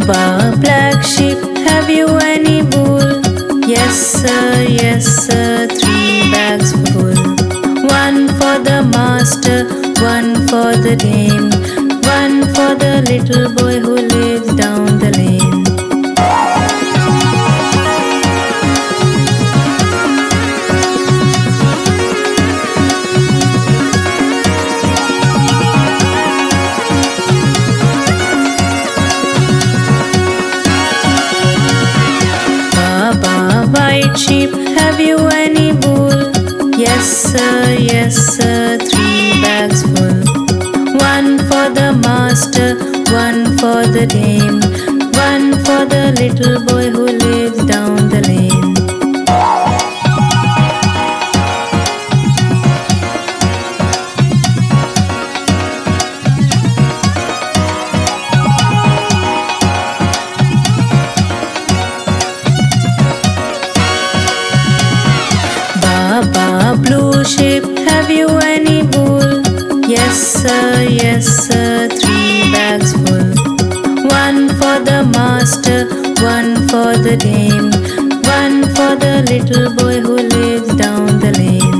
Ba, black sheep, have you any wool? Yes sir, 3 bags full. One for the master, one for the dame, one for the little boy who lives down the lane. Ba, white sheep, have you any wool? Yes sir, 3 bags full. One for the master, one for the dame, one for the little boy who lives down the lane. Ba, blue sheep, have you any wool? Yes sir, 3 bags full. One for the master, one for the dame, one for the little boy who lives down the lane.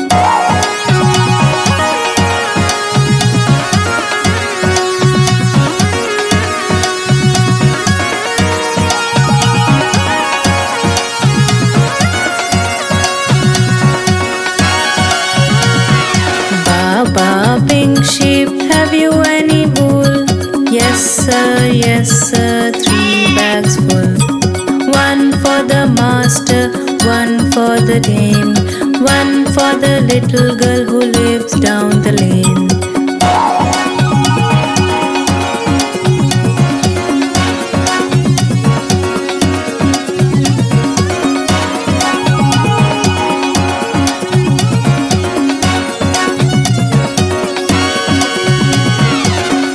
Ba, pink sheep, have you any wool? Yes sir, 3 bags full. One for the master, one for the dame, one for the little girl who lives down the lane.